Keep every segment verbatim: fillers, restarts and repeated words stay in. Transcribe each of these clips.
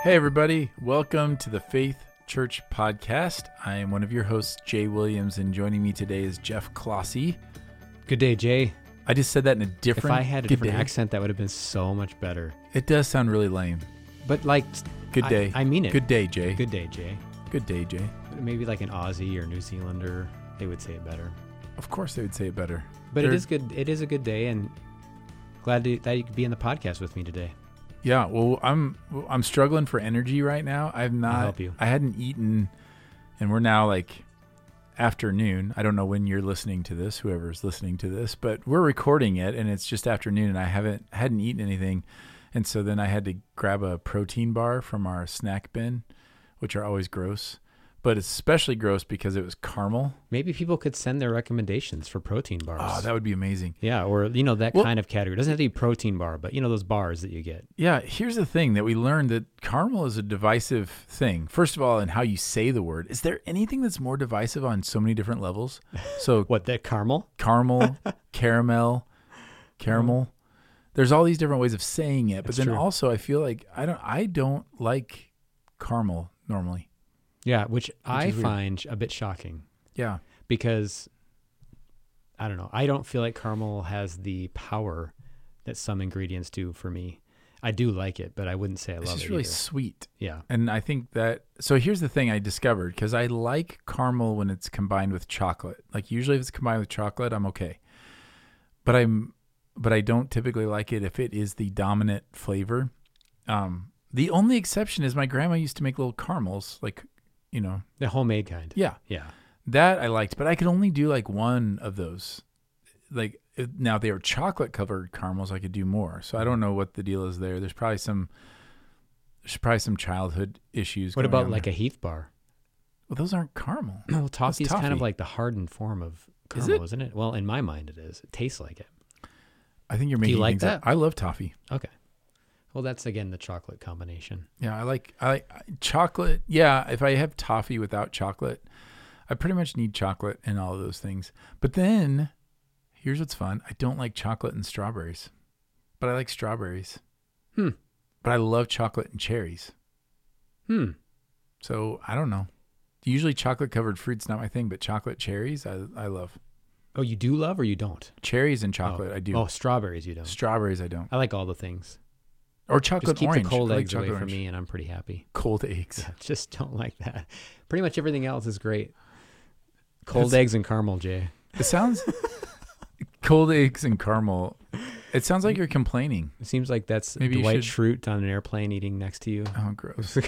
Hey, everybody. Welcome to the Faith Church Podcast. I am one of your hosts, Jay Williams, and joining me today is Jeff Clossy. Good day, Jay. I just said that in a different... If I had a good different day. accent, that would have been so much better. It does sound really lame. But like... Good day. I, I mean it. Good day, Jay. Good day, Jay. Good day, Jay. Maybe like an Aussie or New Zealander, they would say it better. Of course they would say it better. But They're- it is good. It is a good day, and glad to, that you could be in the podcast with me today. Yeah, well, I'm I'm struggling for energy right now. I've not... I'll help you. I hadn't eaten, and we're now like afternoon. I don't know when you're listening to this, whoever's listening to this, but we're recording it, and it's just afternoon, and I haven't hadn't eaten anything. And so then I had to grab a protein bar from our snack bin, which are always gross, but it's especially gross because it was caramel. Maybe people could send their recommendations for protein bars. Oh, that would be amazing. Yeah, or, you know, that Well- kind of category. It doesn't have to be protein bar, but, you know, those bars that you get. Yeah, here's the thing that we learned, that caramel is a divisive thing. First of all, in how you say the word. Is there anything that's more divisive on so many different levels? So What, that caramel? caramel, caramel, caramel. There's all these different ways of saying it, but That's then true. also I feel like I don't I don't like caramel normally. Yeah, which, I is weird. find a bit shocking. Yeah. Because I don't know. I don't feel like caramel has the power that some ingredients do for me. I do like it, but I wouldn't say I It's love just it really either. sweet. Yeah. And I think that, so here's the thing I discovered, because I like caramel when it's combined with chocolate. Like usually if it's combined with chocolate, I'm okay. But I'm, but I don't typically like it if it is the dominant flavor. Um, the only exception is my grandma used to make little caramels, like, you know, The homemade kind. yeah, Yeah. that I liked, but I could only do like one of those. Like if- now if they were chocolate covered caramels, I could do more. So I don't know what the deal is there. There's probably some, there's probably some childhood issues. What going about on like there. a Heath bar? Well, those aren't caramel. Well, toffee is kind of toffee. like the hardened form of Is caramel, it? isn't it? Well, in my mind, it is. It tastes like it. I think you're Do you making like things up. that? I love toffee. Okay. Well, that's again the chocolate combination. Yeah, I like I like chocolate. Yeah, if I have toffee without chocolate, I pretty much need chocolate and all of those things. But then, here's what's fun. I don't like chocolate and strawberries, but I like strawberries. Hmm. But I love chocolate and cherries. Hmm. So I don't know. Usually chocolate covered fruit's not my thing, but chocolate cherries I I love. Oh, you do love or you don't? Cherries and chocolate oh. I do. Oh, strawberries you don't. Strawberries I don't. I like all the things. Or chocolate Just keep orange. the cold I like eggs away chocolate from orange. me, and I'm pretty happy. Cold eggs. Yeah, just don't like that. Pretty much everything else is great. Cold That's- eggs and caramel, Jay. It sounds cold eggs and caramel. It sounds like you're complaining. It seems like that's Maybe you Dwight should- Schrute on an airplane eating next to you. Oh, gross.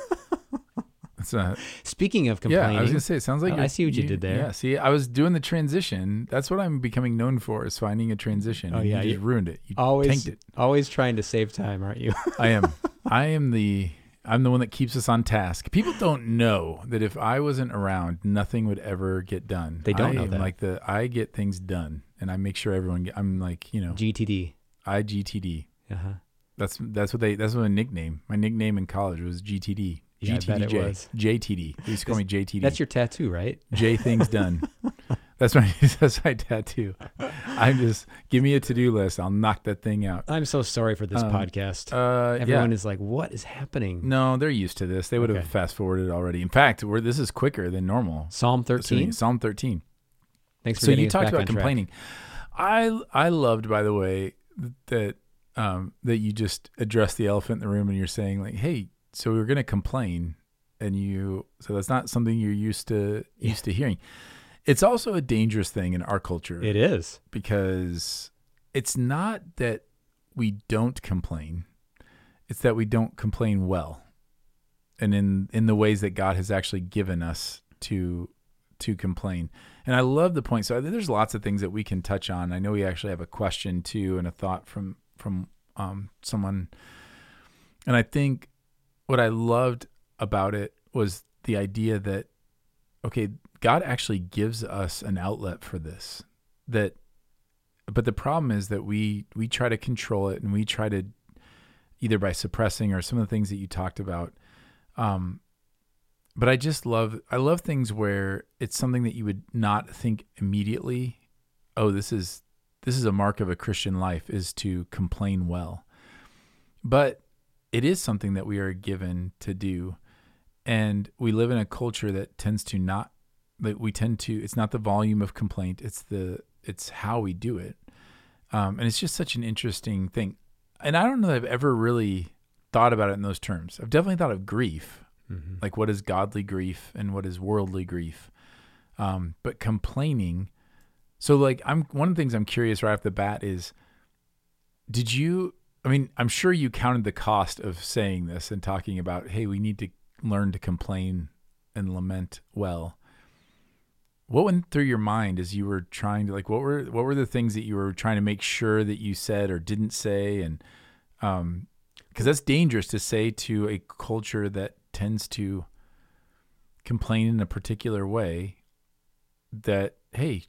It's not. Speaking of Yeah, complaining, I was gonna say it sounds like I- I you're- see what you did there. Yeah, see, I was doing the transition. That's what I'm becoming known for, is finding a transition. Oh, and yeah, you just you- ruined it. You always, tanked it. always trying to save time, aren't you? I am. I am the. I'm the one that keeps us on task. People don't know that if I wasn't around, nothing would ever get done. They don't I know am that. Like the, I get things done, and I make sure everyone. Get, I'm like, you know, G T D. I G T D. Uh-huh. That's that's what they. That's my nickname. My nickname in college was G T D. Yeah, I bet it G T D J. was. J T D. They used to call me J T D. That's your tattoo, right? J things done. That's my that's my tattoo. I'm just give me a to do list. I'll knock that thing out. I'm so sorry for this Um, podcast. Uh, Everyone yeah. is like, what is happening? No, they're used to this. They would have Okay. fast forwarded already. In fact, we're, this is quicker than normal. Psalm thirteen. Psalm thirteen. Thanks for So getting you us talked back about on track. complaining. I I loved, by the way, that um, that you just addressed the elephant in the room, and you're saying like, hey, so we were going to complain, and you so that's not something you're used to Yeah. used to hearing. It's also a dangerous thing in our culture. It is. Because it's not that we don't complain, it's that we don't complain well, and in in the ways that God has actually given us to to complain. And I love the point. So there's lots of things that we can touch on. I know we actually have a question too and a thought from from um, someone, and I think what I loved about it was the idea that, okay, God actually gives us an outlet for this. That, but the problem is that we we try to control it, and we try to, either by suppressing or some of the things that you talked about. Um, but I just love I love things where it's something that you would not think immediately, oh, this is this is a mark of a Christian life, is to complain well. But it is something that we are given to do. And we live in a culture that tends to not, that we tend to, it's not the volume of complaint, it's the, it's how we do it. Um, and it's just such an interesting thing. And I don't know that I've ever really thought about it in those terms. I've definitely thought of grief, mm-hmm. like what is godly grief and what is worldly grief. Um, but complaining, so like I'm, one of the things I'm curious right off the bat is, did you, I mean, I'm sure you counted the cost of saying this and talking about, hey, we need to learn to complain and lament well. What went through your mind as you were trying to, like, what were, what were the things that you were trying to make sure that you said or didn't say? And, um, cause that's dangerous to say to a culture that tends to complain in a particular way that, hey,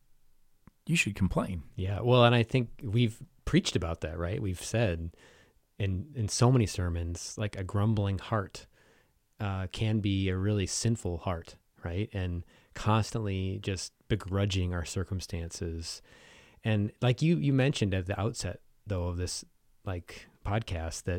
you should complain. Yeah. Well, and I think we've preached about that, right? We've said in, in so many sermons, like a grumbling heart, uh, can be a really sinful heart, right? And constantly just begrudging our circumstances. And like you, you mentioned at the outset though of this like podcast, that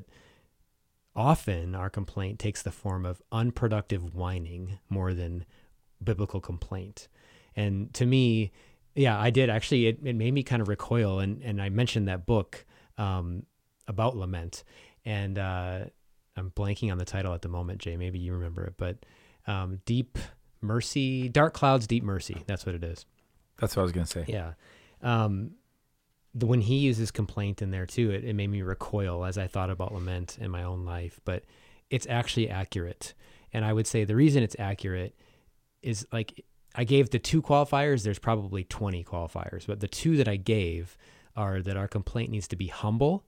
often our complaint takes the form of unproductive whining more than biblical complaint. And to me, yeah, I did actually, it, it made me kind of recoil. And, and I mentioned that book um, about lament, and uh, I'm blanking on the title at the moment, Jay, maybe you remember it, but um, Deep Mercy, Dark Clouds, Deep Mercy. That's what it is. That's what I was going to say. Yeah. Um, the, when he uses complaint in there too, it, it made me recoil as I thought about lament in my own life, but it's actually accurate. And I would say the reason it's accurate is, like, I gave the two qualifiers, there's probably twenty qualifiers, but the two that I gave are that our complaint needs to be humble.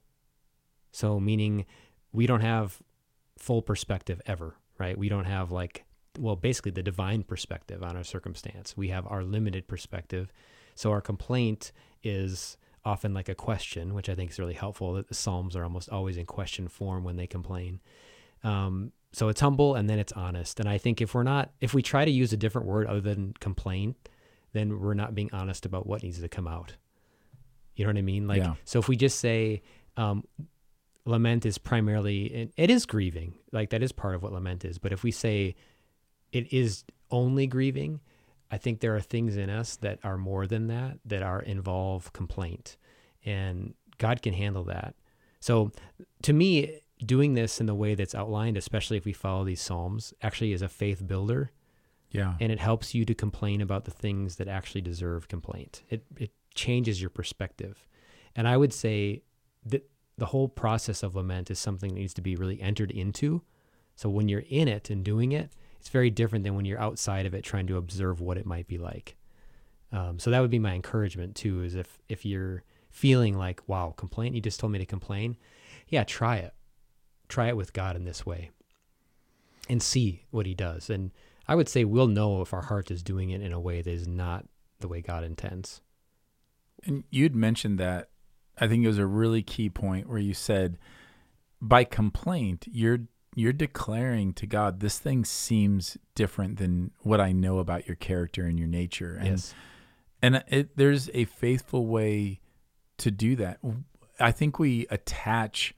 So meaning we don't have full perspective ever, right? We don't have like, well, basically the divine perspective on our circumstance. We have our limited perspective. So our complaint is often like a question, which I think is really helpful, that the Psalms are almost always in question form when they complain. Um, so it's humble, and then it's honest. And I think if we're not, if we try to use a different word other than complain, then we're not being honest about what needs to come out. You know what I mean? Like, yeah. So if we just say, um, lament is primarily, it is grieving, like that is part of what lament is. But if we say it is only grieving, I think there are things in us that are more than that, that are involve complaint, and God can handle that. So to me, doing this in the way that's outlined, especially if we follow these Psalms, actually is a faith builder. Yeah. And it helps you to complain about the things that actually deserve complaint. It it changes your perspective. And I would say that the whole process of lament is something that needs to be really entered into. So when you're in it and doing it, it's very different than when you're outside of it trying to observe what it might be like. Um, so that would be my encouragement too, is if, if you're feeling like, wow, complaint, you just told me to complain. Yeah, try it. Try it with God in this way and see what he does. And I would say we'll know if our heart is doing it in a way that is not the way God intends. And you'd mentioned that, I think it was a really key point where you said, by complaint, you're you're declaring to God, this thing seems different than what I know about your character and your nature. And, yes. And it, there's a faithful way to do that. I think we attach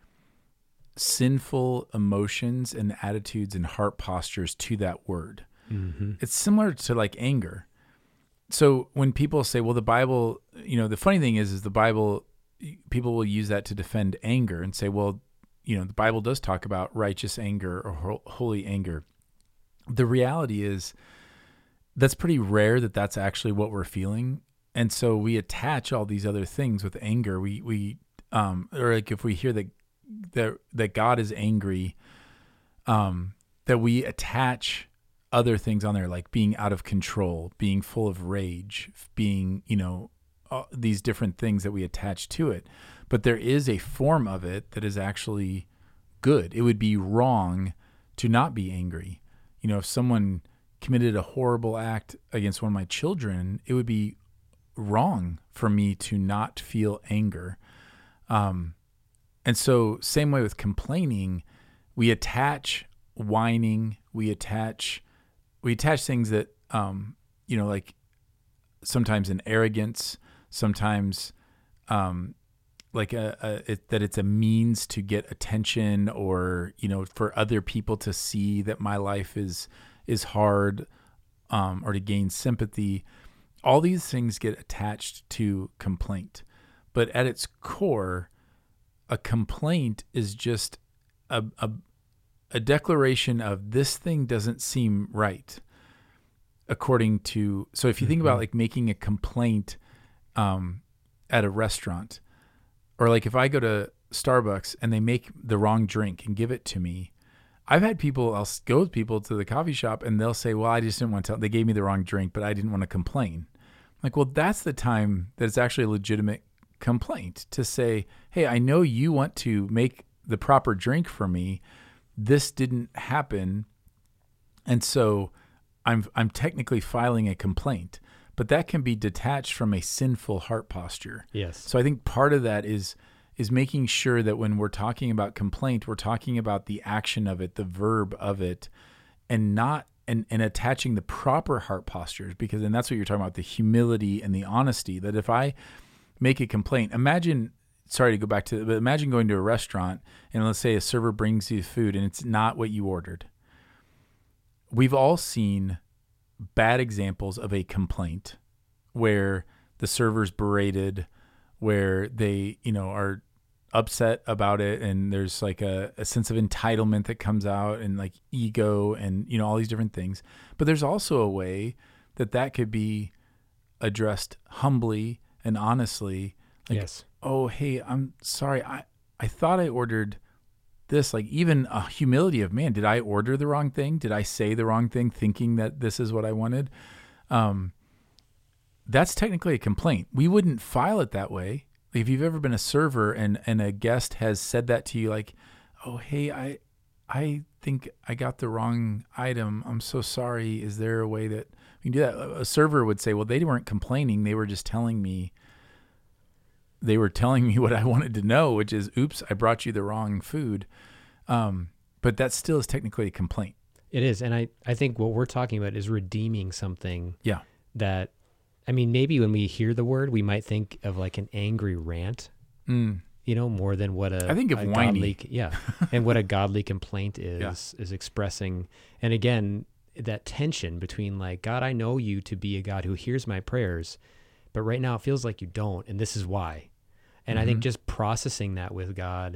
sinful emotions and attitudes and heart postures to that word. Mm-hmm. It's similar to like anger. So when people say, well, the Bible, you know, the funny thing is, is the Bible, people will use that to defend anger and say, well, you know, the Bible does talk about righteous anger or holy anger. The reality is that's pretty rare that that's actually what we're feeling. And so we attach all these other things with anger. We, we, um, or like if we hear that, that, that God is angry, um, that we attach other things on there, like being out of control, being full of rage, being, you know, uh, these different things that we attach to it. But there is a form of it that is actually good. It would be wrong to not be angry. You know, if someone committed a horrible act against one of my children, it would be wrong for me to not feel anger. Um, and so same way with complaining, we attach whining, we attach, we attach things that, um, you know, like sometimes an arrogance, sometimes, um, like a, a it, that it's a means to get attention, or, you know, for other people to see that my life is is hard, um, or to gain sympathy. All these things get attached to complaint. But at its core, a complaint is just a, a, a declaration of this thing doesn't seem right. According to, so if you think mm-hmm. about like making a complaint um, at a restaurant, or like if I go to Starbucks and they make the wrong drink and give it to me, I've had people, I'll go with people to the coffee shop and they'll say, well, I just didn't want to tell, they gave me the wrong drink, but I didn't want to complain. Like, well, that's the time that it's actually a legitimate complaint to say, hey, I know you want to make the proper drink for me. This didn't happen. And so I'm I'm technically filing a complaint, but that can be detached from a sinful heart posture. Yes. So I think part of that is is making sure that when we're talking about complaint, we're talking about the action of it, the verb of it, and not and, and attaching the proper heart postures, because then that's what you're talking about, the humility and the honesty, that if I make a complaint, imagine, sorry to go back to, but imagine going to a restaurant and let's say a server brings you food and it's not what you ordered. We've all seen bad examples of a complaint where the server's berated, where they, you know, are upset about it, and there's like a, a sense of entitlement that comes out, and like ego, and, you know, all these different things. But there's also a way that that could be addressed humbly and honestly. Like, yes. Oh, hey, I'm sorry. I, I thought I ordered this. Like, even a humility of, man, did I order the wrong thing? Did I say the wrong thing thinking that this is what I wanted? Um, that's technically a complaint. We wouldn't file it that way. If you've ever been a server and, and a guest has said that to you, like, oh, hey, I I think I got the wrong item. I'm so sorry. Is there a way that we can do that? A server would say, well, they weren't complaining. They were just telling me, they were telling me what I wanted to know, which is, oops, I brought you the wrong food. Um, but that still is technically a complaint. It is. And I, I think what we're talking about is redeeming something yeah. that, I mean, maybe when we hear the word, we might think of like an angry rant, mm. you know, more than what a, I think of a whiny. godly, yeah, and what a godly complaint is, yeah. is expressing. And again, that tension between like, God, I know you to be a God who hears my prayers, but right now it feels like you don't, and this is why. And mm-hmm. I think just processing that with God,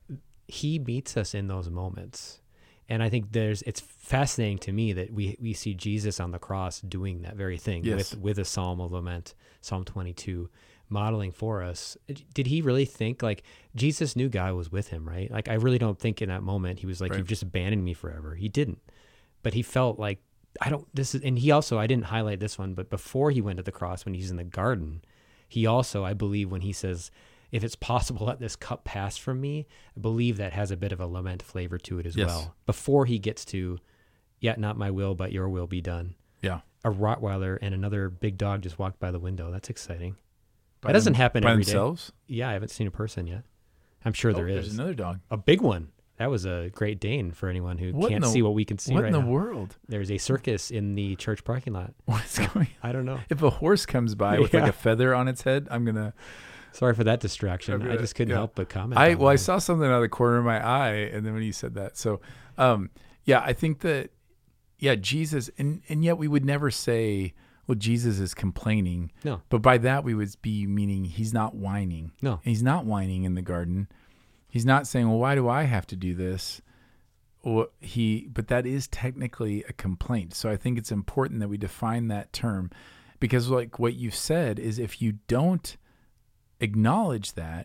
he meets us in those moments. And I think there's, it's fascinating to me that we, we see Jesus on the cross doing that very thing yes. with, with a Psalm of Lament, Psalm twenty-two, modeling for us. Did he really think, like, Jesus knew God was with him, right? Like, I really don't think in that moment he was like, right. you've just abandoned me forever. He didn't. But he felt like, I don't, this is, and he also, I didn't highlight this one, but before he went to the cross, when he's in the garden, he also, I believe when he says, if it's possible, let this cup pass from me, I believe that has a bit of a lament flavor to it as yes. well. Before he gets to, yet not my will, but your will be done. Yeah. A Rottweiler and another big dog just walked by the window. That's exciting. By that doesn't them, happen by every themselves? day. Yeah, I haven't seen a person yet. I'm sure oh, there is. There's another dog. A big one. That was a Great Dane for anyone who what can't the, see what we can see what right in the now. world? There's a circus in the church parking lot. What is going on? I don't know. If a horse comes by with yeah. like a feather on its head, I'm going to... Sorry for that distraction. Gonna, I just couldn't yeah. help but comment. I Well, that. I saw something out of the corner of my eye, and then when you said that. So, um, yeah, I think that, yeah, Jesus, and, and yet we would never say, well, Jesus is complaining. No. But by that, we would be meaning he's not whining. No. And he's not whining in the garden. He's not saying, well, why do I have to do this? Or he, but that is technically a complaint. So I think it's important that we define that term, because like what you've said is, if you don't acknowledge that,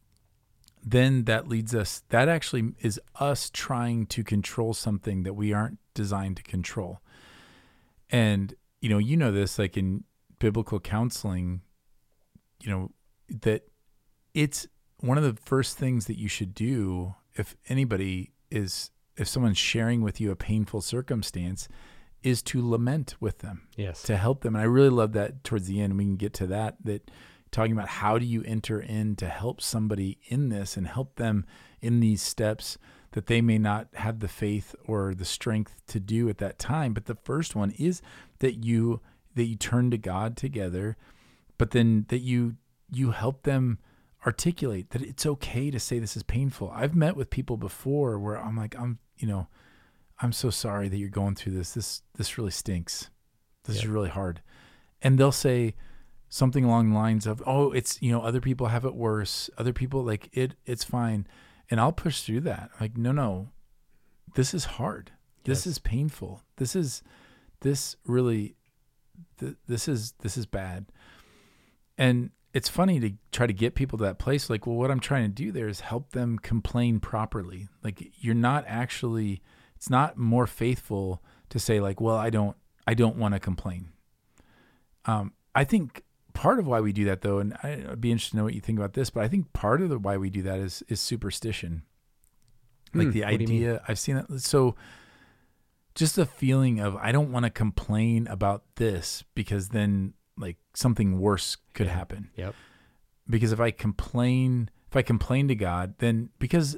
then that leads us, that actually is us trying to control something that we aren't designed to control. And, you know, you know this, like in biblical counseling, you know, that it's one of the first things that you should do if anybody is, if someone's sharing with you a painful circumstance, is to lament with them. Yes. To help them. And I really love that towards the end, we can get to that, that talking about how do you enter in to help somebody in this and help them in these steps that they may not have the faith or the strength to do at that time. But the first one is that you, that you turn to God together, but then that you, you help them articulate that it's okay to say this is painful. I've met with people before where I'm like, I'm, you know, I'm so sorry that you're going through this. This, this really stinks. This Yeah. is really hard. And they'll say something along the lines of, oh, it's, you know, other people have it worse. Other people like it, it's fine. And I'll push through that. Like, no, no, this is hard. This Yes. is painful. This is, this really, th- this is, this is bad. And it's funny to try to get people to that place. Like, well, what I'm trying to do there is help them complain properly. Like, you're not actually, it's not more faithful to say like, well, I don't, I don't want to complain. Um, I think part of why we do that though, and I- I'd be interested to know what you think about this, but I think part of the why we do that is, is superstition. Like Hmm, the what do you mean? idea, I've seen that. So just the feeling of, I don't want to complain about this because then like something worse could Yeah. happen. Yep. Because if I complain, if I complain to God, then because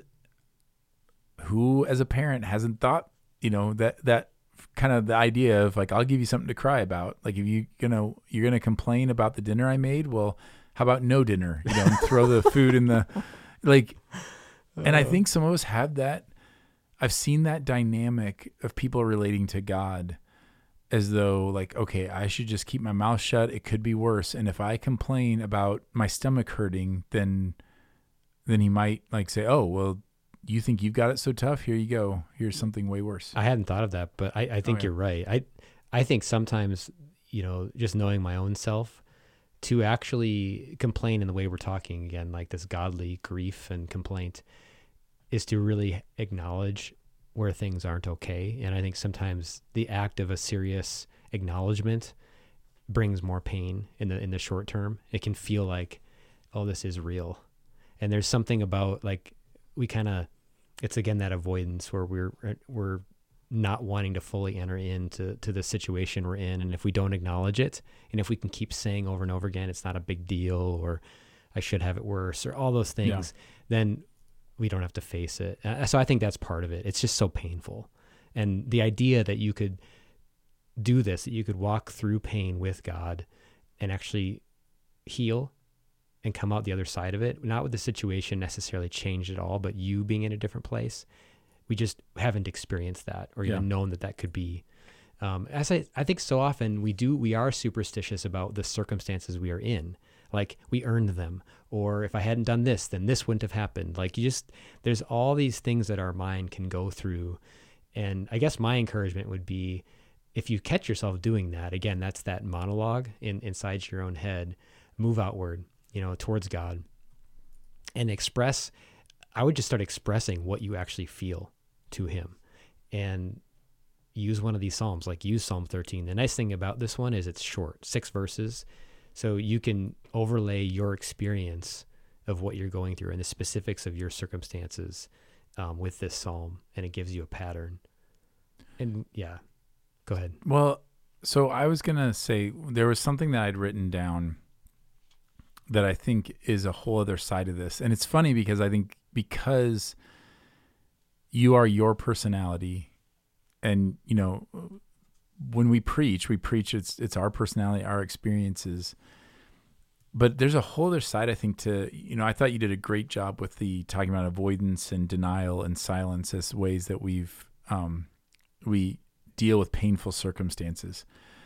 who as a parent hasn't thought, you know, that, that kind of the idea of like, I'll give you something to cry about. Like if you, you know, you're going to complain about the dinner I made. Well, how about no dinner, you know, and throw the food in the, like, and I think some of us have that. I've seen that dynamic of people relating to God as though like, okay, I should just keep my mouth shut. It could be worse. And if I complain about my stomach hurting, then, then he might like say, oh, well, you think you've got it so tough? Here you go. Here's something way worse. I hadn't thought of that, but I, I think Oh, yeah. you're right. I I think sometimes, you know, just knowing my own self, to actually complain in the way we're talking again, like this godly grief and complaint, is to really acknowledge where things aren't okay. And I think sometimes the act of a serious acknowledgement brings more pain in the in the short term. It can feel like, oh, this is real. And there's something about like we kind of, it's again that avoidance where we're we're not wanting to fully enter into to the situation we're in. And if we don't acknowledge it, and if we can keep saying over and over again, it's not a big deal, or I should have it worse, or all those things, yeah. then we don't have to face it. Uh, so I think that's part of it. It's just so painful. And the idea that you could do this, that you could walk through pain with God and actually heal and come out the other side of it, not with the situation necessarily changed at all, but you being in a different place. We just haven't experienced that or even yeah. known that that could be. Um, as I, I think so often we do, we are superstitious about the circumstances we are in. Like we earned them, or if I hadn't done this, then this wouldn't have happened. Like you just, there's all these things that our mind can go through. And I guess my encouragement would be, if you catch yourself doing that, again, that's that monologue in, inside your own head, move outward, you know, towards God and express, I would just start expressing what you actually feel to him and use one of these Psalms, like use Psalm thirteen. The nice thing about this one is it's short, six verses. So you can overlay your experience of what you're going through and the specifics of your circumstances um, with this Psalm, and it gives you a pattern. And yeah, go ahead. Well, so I was going to say there was something that I'd written down that I think is a whole other side of this. And it's funny because I think because you are your personality, and, you know, when we preach, we preach, it's it's our personality, our experiences. But there's a whole other side, I think, to, you know, I thought you did a great job with the talking about avoidance and denial and silence as ways that we've, um, we deal with painful circumstances.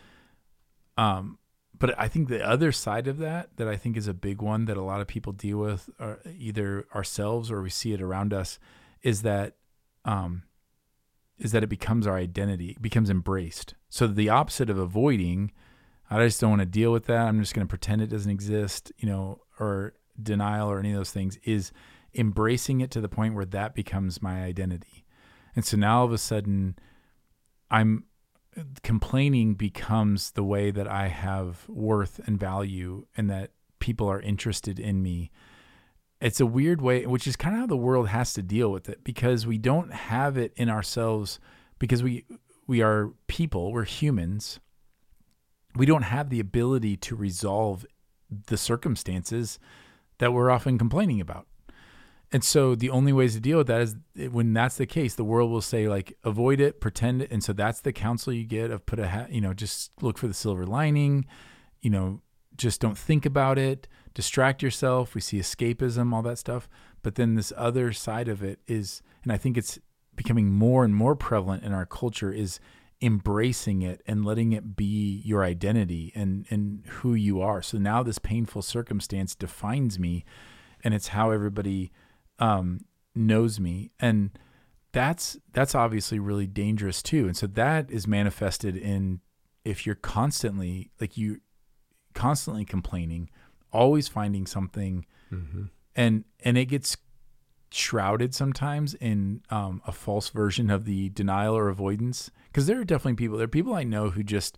Um, but I think the other side of that, that I think is a big one that a lot of people deal with, are either ourselves or we see it around us, is that, um, is that it becomes our identity, it becomes embraced. So the opposite of avoiding, I just don't want to deal with that, I'm just going to pretend it doesn't exist, you know, or denial or any of those things, is embracing it to the point where that becomes my identity. And so now all of a sudden I'm complaining becomes the way that I have worth and value and that people are interested in me. It's a weird way, which is kind of how the world has to deal with it, because we don't have it in ourselves, because we we are people, we're humans. We don't have the ability to resolve the circumstances that we're often complaining about. And so the only ways to deal with that is when that's the case, the world will say like, avoid it, pretend it. And so that's the counsel you get of put a hat, you know, just look for the silver lining, you know, just don't think about it, distract yourself. We see escapism, all that stuff. But then this other side of it is, and I think it's becoming more and more prevalent in our culture, is embracing it and letting it be your identity and, and who you are. So now this painful circumstance defines me, and it's how everybody um, knows me. And that's, that's obviously really dangerous too. And so that is manifested in, if you're constantly, like you constantly complaining, always finding something, mm-hmm. and, and it gets shrouded sometimes in um, a false version of the denial or avoidance. Because there are definitely people, there are people I know who just,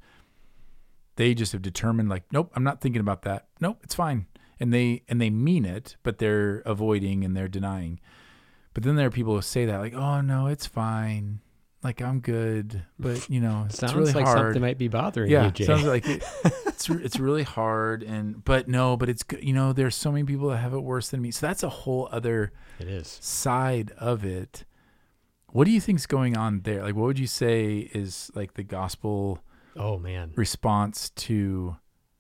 they just have determined like, nope, I'm not thinking about that. Nope, it's fine. And they, and they mean it, but they're avoiding and they're denying. But then there are people who say that like, oh no, it's fine. Like I'm good, but you know, it's sounds really like hard. Something might be bothering yeah, you, Jay. Sounds like it, it's it's really hard, and but no, but it's good. You know, there's so many people that have it worse than me. So that's a whole other it is side of it. What do you think's going on there? Like, what would you say is like the gospel? Oh man, response to.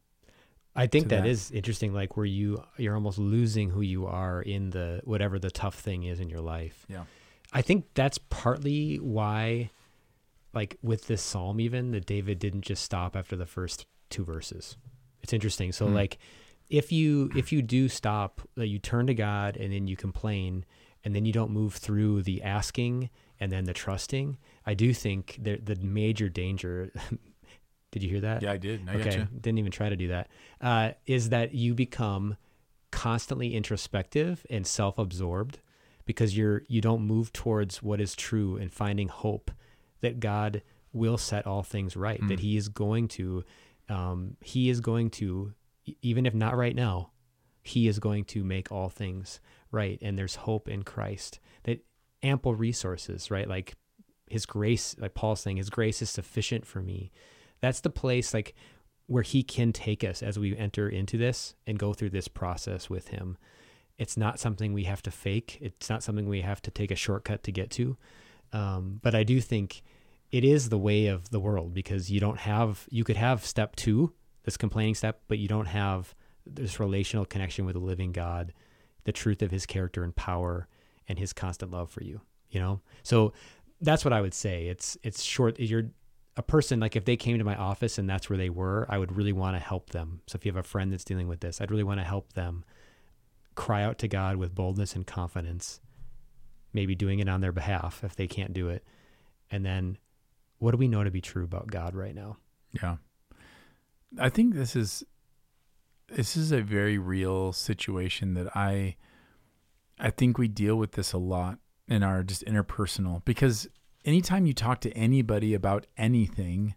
I think that, that is interesting. Like where you you're almost losing who you are in the whatever the tough thing is in your life. Yeah. I think that's partly why, like with this psalm, even that David didn't just stop after the first two verses. It's interesting. So mm. like, if you if you do stop, uh, you turn to God and then you complain, and then you don't move through the asking and then the trusting. I do think the the major danger. Did you hear that? Yeah, I did. I okay, gotcha. Didn't even try to do that. Uh, is that you become constantly introspective and self-absorbed. Because you're you don't move towards what is true and finding hope that God will set all things right, mm. that He is going to, um, He is going to, even if not right now, He is going to make all things right, and there's hope in Christ. That ample resources, right? Like His grace, like Paul's saying, His grace is sufficient for me. That's the place like where He can take us as we enter into this and go through this process with Him. It's not something we have to fake. It's not something we have to take a shortcut to get to. Um, but I do think it is the way of the world, because you don't have, you could have step two, this complaining step, but you don't have this relational connection with the living God, the truth of His character and power and His constant love for you, you know? So that's what I would say. It's, it's short. You're a person, like if they came to my office and that's where they were, I would really want to help them. So if you have a friend that's dealing with this, I'd really want to help them cry out to God with boldness and confidence, maybe doing it on their behalf if they can't do it. And then what do we know to be true about God right now? Yeah. I think this is, this is a very real situation that I, I think we deal with this a lot in our just interpersonal, because anytime you talk to anybody about anything,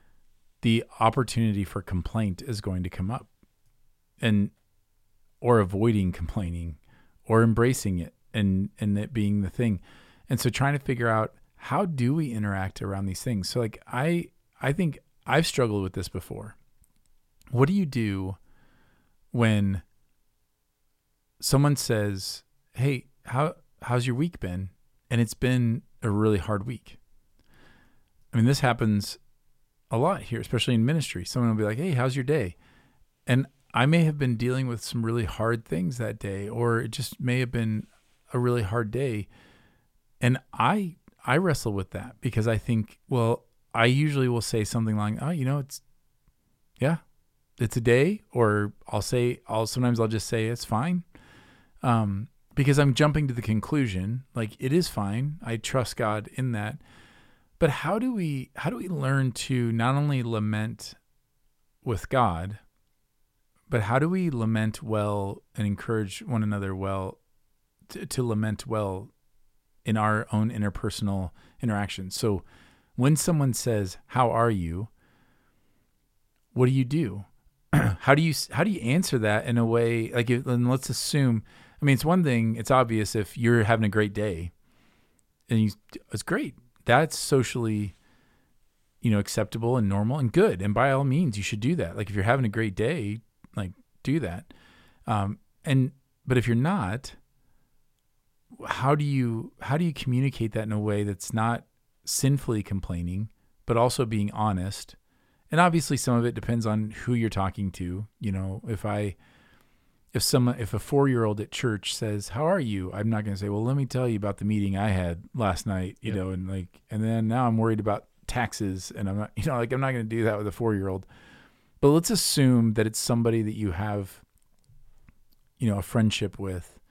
the opportunity for complaint is going to come up. And or avoiding complaining or embracing it and, and it being the thing. And so trying to figure out, how do we interact around these things? So like, I, I think I've struggled with this before. What do you do when someone says, hey, how, how's your week been? And it's been a really hard week. I mean, this happens a lot here, especially in ministry. Someone will be like, hey, how's your day? And I may have been dealing with some really hard things that day, or it just may have been a really hard day. And I, I wrestle with that because I think, well, I usually will say something like, oh, you know, it's, yeah, it's a day, or I'll say, I'll, sometimes I'll just say it's fine. Um, because I'm jumping to the conclusion, like it is fine. I trust God in that. But how do we, how do we learn to not only lament with God, but how do we lament well and encourage one another well to, to lament well in our own interpersonal interactions? So when someone says, how are you? What do you do? how do you, how do you answer that in a way, like, if, and let's assume, I mean, it's one thing, it's obvious if you're having a great day and you, it's great. That's socially, you know, acceptable and normal and good. And by all means, you should do that. Like if you're having a great day, like do that. Um, and, but if you're not, how do you, how do you communicate that in a way that's not sinfully complaining, but also being honest And obviously some of it depends on who you're talking to. You know, if I, if someone, if a four-year-old at church says, "How are you?" I'm not going to say, "Well, let me tell you about the meeting I had last night," you Yep. know, and like, and then now I'm worried about taxes, and I'm not, you know, like I'm not going to do that with a four-year-old. But let's assume that it's somebody that you have, you know, a friendship with.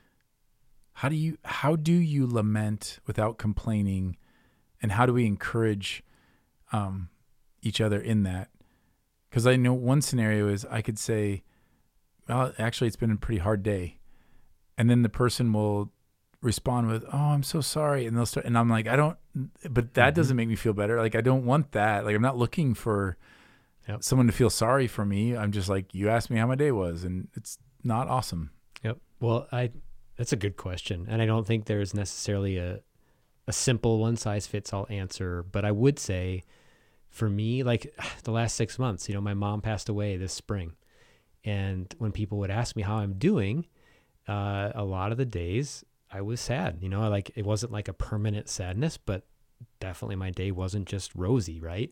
How do you, how do you lament without complaining, and how do we encourage um, each other in that? Because I know one scenario is I could say, "Well, actually, it's been a pretty hard day," and then the person will respond with, "Oh, I'm so sorry," and they'll start, and I'm like, I don't, but that Mhm. doesn't make me feel better. Like I don't want that. Like I'm not looking for Yep. someone to feel sorry for me. I'm just like, you asked me how my day was, and it's not awesome. Yep. Well, I that's a good question, and I don't think there's necessarily a a simple one size fits all answer. But I would say, for me, like the last six months, you know, my mom passed away this spring, and when people would ask me how I'm doing, uh, a lot of the days I was sad. You know, like it wasn't like a permanent sadness, but definitely my day wasn't just rosy, right?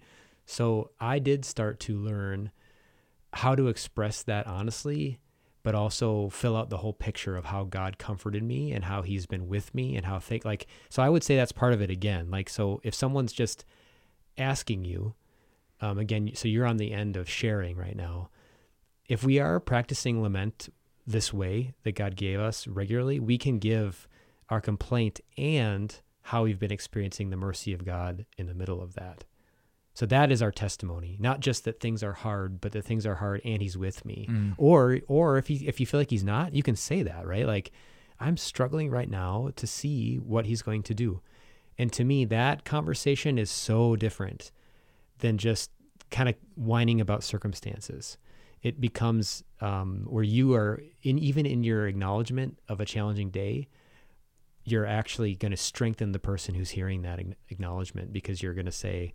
So I did start to learn how to express that honestly, but also fill out the whole picture of how God comforted me and how he's been with me and how think like, so I would say that's part of it again. Like, so if someone's just asking you, um, again, so you're on the end of sharing right now. If we are practicing lament this way that God gave us regularly, we can give our complaint and how we've been experiencing the mercy of God in the middle of that. So that is our testimony, not just that things are hard, but that things are hard and he's with me. Mm. Or or if he, if you feel like he's not, you can say that, right? Like, I'm struggling right now to see what he's going to do. And to me, that conversation is so different than just kind of whining about circumstances. It becomes um, where you are, in even in your acknowledgement of a challenging day, you're actually going to strengthen the person who's hearing that acknowledgement, because you're going to say,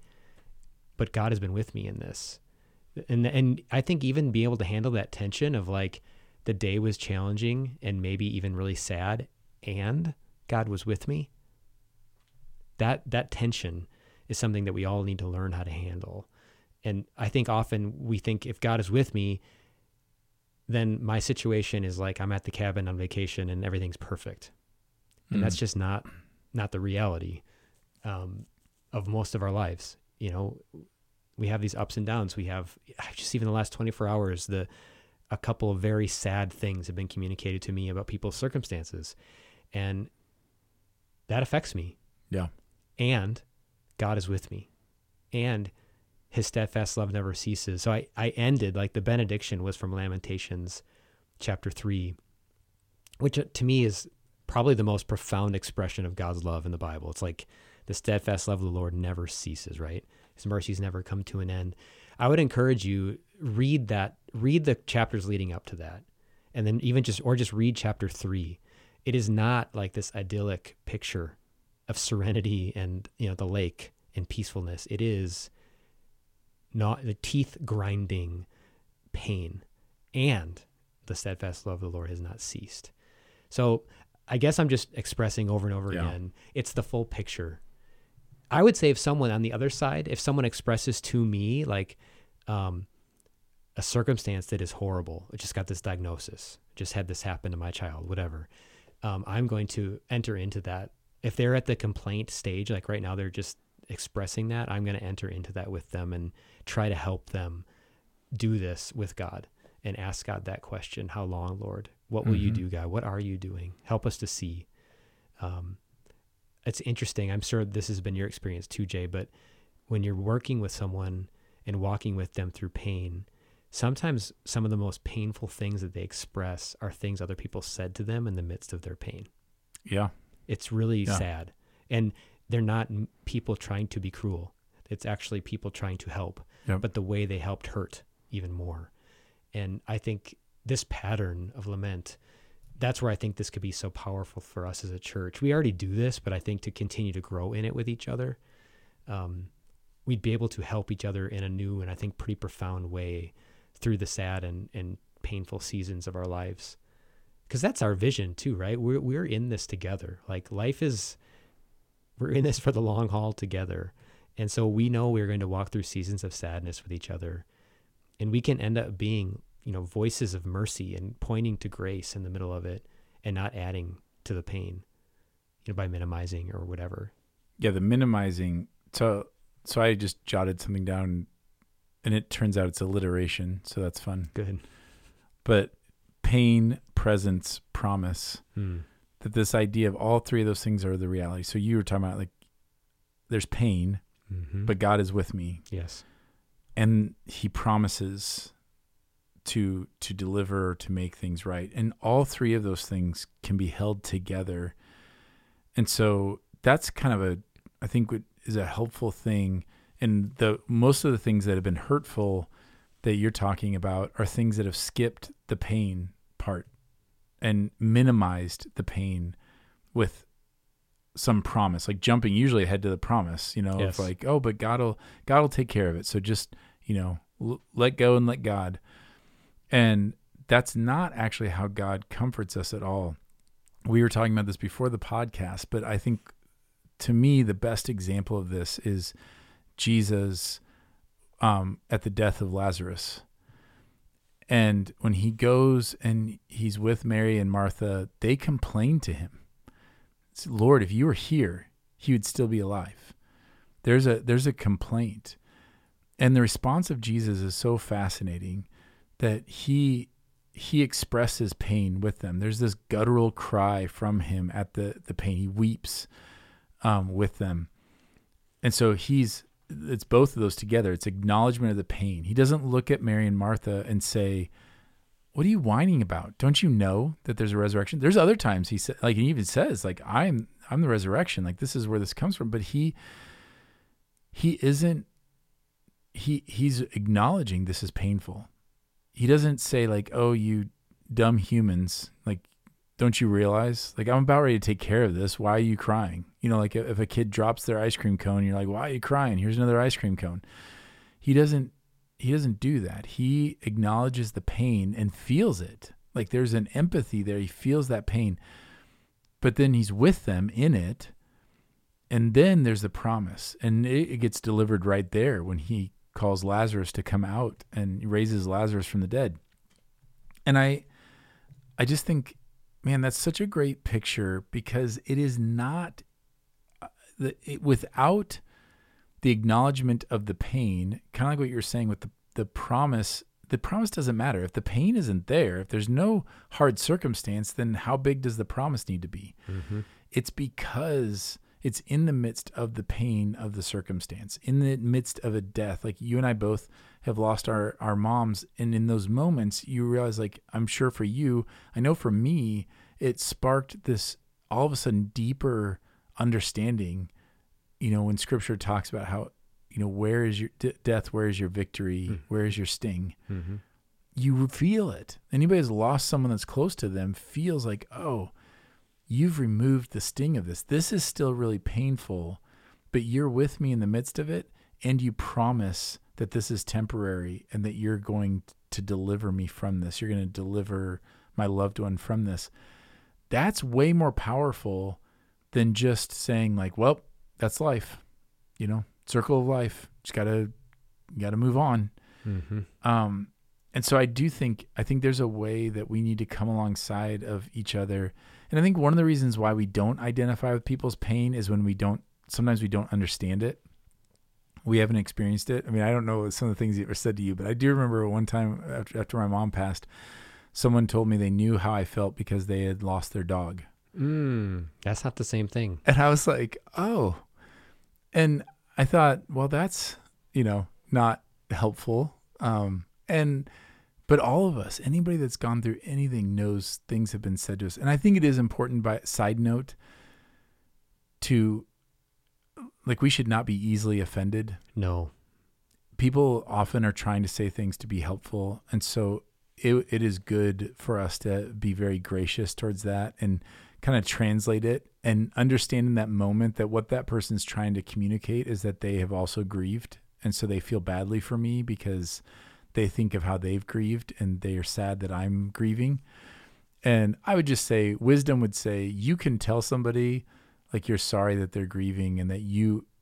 but God has been with me in this. And and I think even be able to handle that tension of like, the day was challenging and maybe even really sad, and God was with me. That that tension is something that we all need to learn how to handle. And I think often we think if God is with me, then my situation is like I'm at the cabin on vacation and everything's perfect. And Mm. that's just not not the reality um, of most of our lives. You know, we have these ups and downs. We have just even the last twenty-four hours, the a couple of very sad things have been communicated to me about people's circumstances, and that affects me. Yeah. And God is with me, and his steadfast love never ceases. So I, I ended, like the benediction was from Lamentations chapter three, which to me is probably the most profound expression of God's love in the Bible. It's like the steadfast love of the Lord never ceases, right? His mercies never come to an end. I would encourage you, read that, read the chapters leading up to that. And then even just, or just read chapter three. It is not like this idyllic picture of serenity and, you know, the lake and peacefulness. It is not the teeth grinding pain, and the steadfast love of the Lord has not ceased. So I guess I'm just expressing over and over Yeah. again, it's the full picture. I would say if someone on the other side, if someone expresses to me like um, a circumstance that is horrible, I just got this diagnosis, just had this happen to my child, whatever, um, I'm going to enter into that. If they're at the complaint stage, like right now, they're just expressing that, I'm going to enter into that with them and try to help them do this with God and ask God that question. How long, Lord? What will Mm-hmm. you do, God? What are you doing? Help us to see. Um, it's interesting. I'm sure this has been your experience too, Jay, but when you're working with someone and walking with them through pain, sometimes some of the most painful things that they express are things other people said to them in the midst of their pain. Yeah. It's really Yeah. sad. And they're not m- people trying to be cruel. It's actually people trying to help. Yep. But the way they helped hurt even more. And I think this pattern of lament, that's where I think this could be so powerful for us as a church. We already do this, but I think to continue to grow in it with each other, um, we'd be able to help each other in a new and I think pretty profound way through the sad and, and painful seasons of our lives. Because that's our vision too, right? We're we're in this together. Like life is, we're in this for the long haul together. And so we know we're going to walk through seasons of sadness with each other, and we can end up being, you know, voices of mercy and pointing to grace in the middle of it and not adding to the pain, you know, by minimizing or whatever. Yeah, the minimizing. So, so I just jotted something down, and it turns out it's alliteration, so that's fun. Good. But pain, presence, promise, Hmm. that this idea of all three of those things are the reality. So you were talking about, like, there's pain, Mm-hmm. but God is with me. Yes. And he promises to to deliver, to make things right. And all three of those things can be held together. And so that's kind of a, I think what is a helpful thing. And the most of the things that have been hurtful that you're talking about are things that have skipped the pain part and minimized the pain with some promise, like jumping usually ahead to the promise, you know, Yes. of like, oh, but God will, God will take care of it. So just, you know, l- let go and let God. And that's not actually how God comforts us at all. We were talking about this before the podcast, but I think to me, the best example of this is Jesus um, at the death of Lazarus. And when he goes and he's with Mary and Martha, they complain to him. It's, Lord, if you were here, he would still be alive. There's a there's a complaint. And the response of Jesus is so fascinating that he he expresses pain with them. There's this guttural cry from him at the, the pain. He weeps um, with them. And so he's it's both of those together. It's acknowledgement of the pain. He doesn't look at Mary and Martha and say, what are you whining about? Don't you know that there's a resurrection? There's other times he said, like he even says, like, I'm I'm the resurrection. Like, this is where this comes from. But he he isn't he he's acknowledging this is painful. He doesn't say, like, oh, you dumb humans, like, don't you realize? Like, I'm about ready to take care of this. Why are you crying? You know, like if a kid drops their ice cream cone, you're like, why are you crying? Here's another ice cream cone. He doesn't He doesn't do that. He acknowledges the pain and feels it. Like there's an empathy there. He feels that pain. But then he's with them in it. And then there's the promise. And it, it gets delivered right there when he calls Lazarus to come out and raises Lazarus from the dead. And I I just think, man, that's such a great picture because it is not, uh, the, it, without the acknowledgement of the pain, kind of like what you were saying with the, the promise, the promise doesn't matter. If the pain isn't there, if there's no hard circumstance, then how big does the promise need to be? Mm-hmm. It's because it's in the midst of the pain of the circumstance, in the midst of a death. Like you and I both have lost our, our moms. And in those moments, you realize, like, I'm sure for you, I know for me, it sparked this all of a sudden deeper understanding. You know, when scripture talks about how, you know, where is your d- death? Where is your victory? Mm. Where is your sting? Mm-hmm. You feel it. Anybody who's lost someone that's close to them feels like, oh, you've removed the sting of this. This is still really painful, but you're with me in the midst of it. And you promise that this is temporary and that you're going to deliver me from this. You're going to deliver my loved one from this. That's way more powerful than just saying like, well, that's life, you know, circle of life. Just gotta, gotta move on. Mm-hmm. Um, and so I do think, I think there's a way that we need to come alongside of each other. And I think one of the reasons why we don't identify with people's pain is when we don't, sometimes we don't understand it. We haven't experienced it. I mean, I don't know some of the things that were said to you, but I do remember one time after, after my mom passed, someone told me they knew how I felt because they had lost their dog. Mm, that's not the same thing. And I was like, oh. And I thought, well, that's, you know, not helpful. Um, and, but all of us, anybody that's gone through anything knows things have been said to us. And I think it is important, by side note, to, like, we should not be easily offended. No. People often are trying to say things to be helpful. And so it it is good for us to be very gracious towards that and kind of translate it and understand in that moment that what that person's trying to communicate is that they have also grieved. And so they feel badly for me because they think of how they've grieved and they are sad that I'm grieving. And I would just say, wisdom would say, you can tell somebody like you're sorry that they're grieving and that you,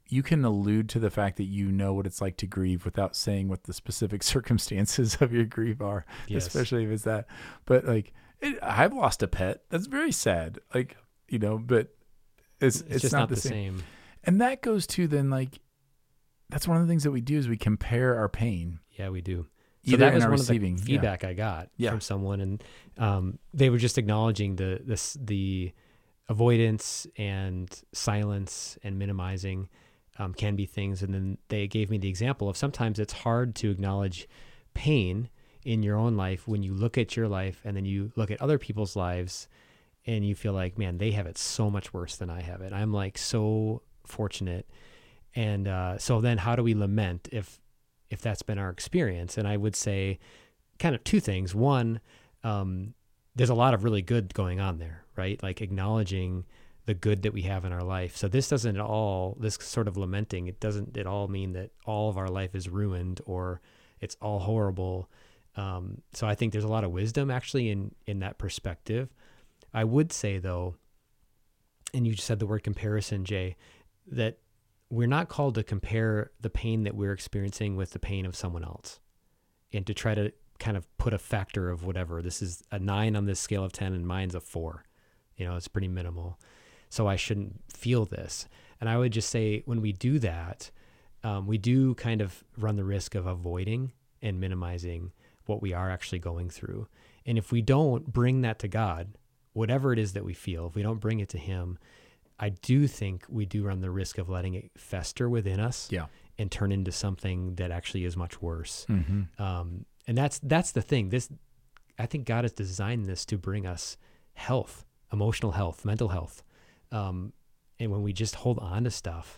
you can allude to the fact that you know what it's like to grieve without saying what the specific circumstances of your grief are, Yes. especially if it's that. But like, it, I've lost a pet. That's very sad. Like, you know, but it's It's, it's, just not, the same. same. And that goes to then like, that's one of the things that we do is we compare our pain. Yeah, we do. So Either that in was our one receiving, of the yeah. feedback I got Yeah. from someone, and um, they were just acknowledging the this the avoidance and silence and minimizing um, can be things. And then they gave me the example of sometimes it's hard to acknowledge pain in your own life when you look at your life and then you look at other people's lives and you feel like, man, they have it so much worse than I have it. I'm like so fortunate. And uh, so then how do we lament if if that's been our experience? And I would say kind of two things. One, um, there's a lot of really good going on there, right? Like acknowledging the good that we have in our life. So this doesn't at all, this sort of lamenting, it doesn't at all mean that all of our life is ruined or it's all horrible. Um, so I think there's a lot of wisdom actually in, in that perspective. I would say though, and you just said the word comparison, Jay, that we're not called to compare the pain that we're experiencing with the pain of someone else and to try to kind of put a factor of whatever. This is a nine on this scale of ten and mine's a four. You know, it's pretty minimal. So I shouldn't feel this. And I would just say when we do that, um, we do kind of run the risk of avoiding and minimizing what we are actually going through. And if we don't bring that to God, whatever it is that we feel, if we don't bring it to him, I do think we do run the risk of letting it fester within us Yeah. and turn into something that actually is much worse. Mm-hmm. Um, and that's that's the thing. This, I think God has designed this to bring us health, emotional health, mental health. Um, and when we just hold on to stuff,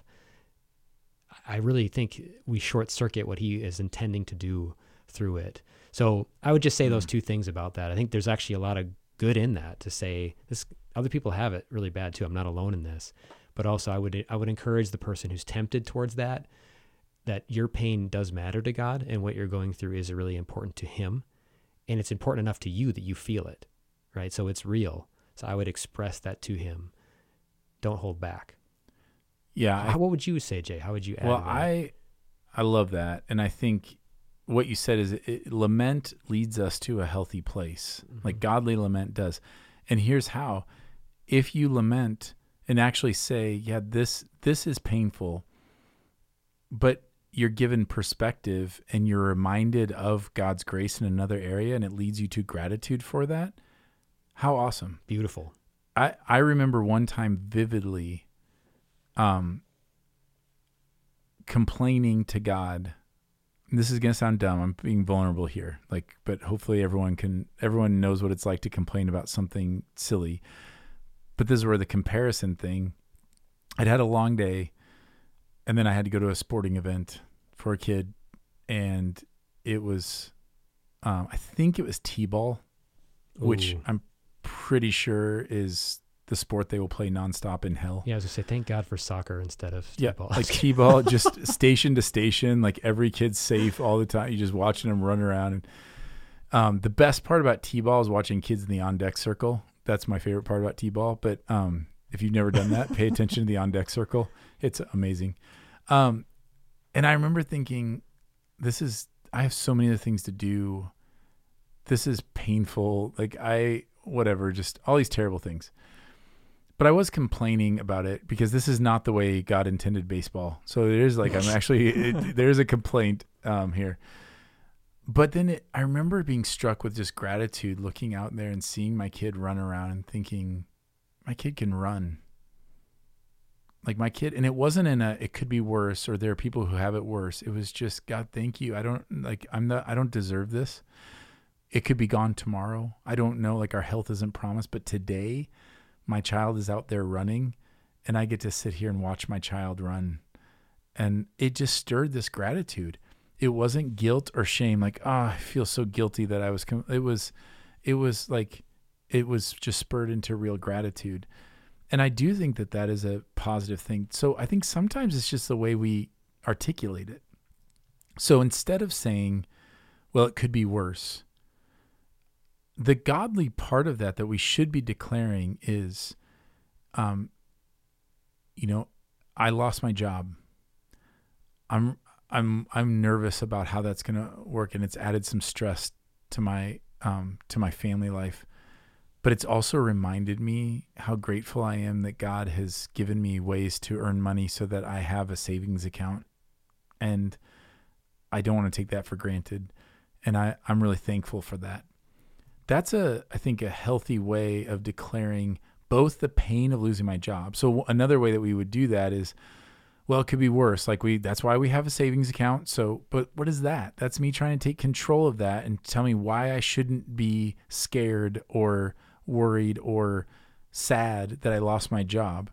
I really think we short circuit what he is intending to do through it. So I would just say those two things about that. I think there's actually a lot of good in that to say this. Other people have it really bad too. I'm not alone in this, but also I would I would encourage the person who's tempted towards that, that your pain does matter to God and what you're going through is really important to him, and it's important enough to you that you feel it, right? So it's real. So I would express that to him. Don't hold back. Yeah. I, How, what would you say, Jay? How would you add well, to that? I, I love that. And I think what you said is it, lament leads us to a healthy place. Mm-hmm. Like godly lament does. And here's how. If you lament and actually say, yeah, this, this is painful, but you're given perspective and you're reminded of God's grace in another area and it leads you to gratitude for that. How awesome. Beautiful. I, I remember one time vividly um, complaining to God. This is going to sound dumb. I'm being vulnerable here. Like, but hopefully everyone can, everyone knows what it's like to complain about something silly. But this is where the comparison thing, I'd had a long day and then I had to go to a sporting event for a kid. And it was, um, I think it was T-ball, which Ooh. I'm pretty sure is the sport they will play nonstop in hell. Yeah, I was gonna say, thank God for soccer instead of Yeah, T-ball. like T-ball, just station to station, like every kid's safe all the time. You're just watching them run around. And um, the best part about T-ball is watching kids in the on-deck circle. That's my favorite part about T-ball. But um, if you've never done that, pay attention to the on-deck circle. It's amazing. Um, and I remember thinking, this is, I have so many other things to do. This is painful. Like I, whatever, just all these terrible things. But I was complaining about it because this is not the way God intended baseball. So there's like, I'm actually, it, there's a complaint um, here. But then it, I remember being struck with just gratitude, looking out there and seeing my kid run around and thinking, my kid can run. Like my kid, and it wasn't in a, it could be worse, or there are people who have it worse. It was just, God, thank you. I don't like, I'm not, I don't deserve this. It could be gone tomorrow. I don't know. Like our health isn't promised, but today my child is out there running and I get to sit here and watch my child run. And it just stirred this gratitude. It wasn't guilt or shame. Like, oh, I feel so guilty that I was, com-. it was, it was like, it was just spurred into real gratitude. And I do think that that is a positive thing. So I think sometimes it's just the way we articulate it. So instead of saying, well, it could be worse, the godly part of that that we should be declaring is, um, you know, I lost my job. I'm I'm I'm nervous about how that's going to work, and it's added some stress to my um to my family life. But it's also reminded me how grateful I am that God has given me ways to earn money so that I have a savings account. And I don't want to take that for granted. And I, I'm really thankful for that. That's a, I think, a healthy way of declaring both the pain of losing my job. So another way that we would do that is, well, it could be worse. Like we, that's why we have a savings account. So, but what is that? That's me trying to take control of that and tell me why I shouldn't be scared or worried or sad that I lost my job.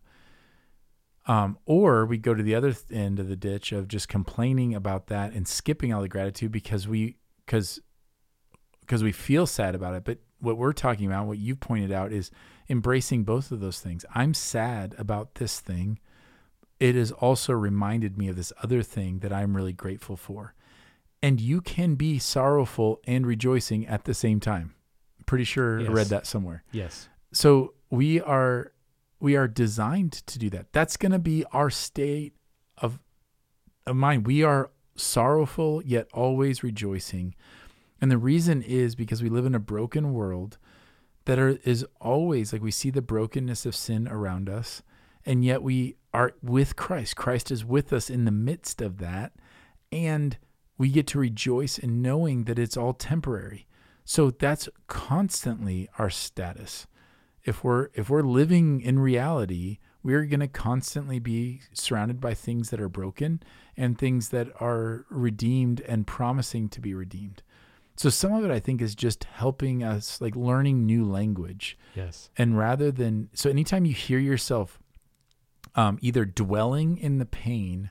Um, or we go to the other end of the ditch of just complaining about that and skipping all the gratitude because we, because, because we feel sad about it. But what we're talking about, what you pointed out, is embracing both of those things. I'm sad about this thing. It has also reminded me of this other thing that I'm really grateful for. And you can be sorrowful and rejoicing at the same time. Pretty sure yes. I read that somewhere. Yes. So we are we are designed to do that. That's going to be our state of of mind. We are sorrowful yet always rejoicing. And the reason is because we live in a broken world that are, is always like we see the brokenness of sin around us, and yet we are with Christ. Christ is with us in the midst of that, and we get to rejoice in knowing that it's all temporary. So that's constantly our status. If we're if we're living in reality, we're going to constantly be surrounded by things that are broken and things that are redeemed and promising to be redeemed. So some of it, I think, is just helping us, like learning new language. Yes. And rather than, so anytime you hear yourself um, either dwelling in the pain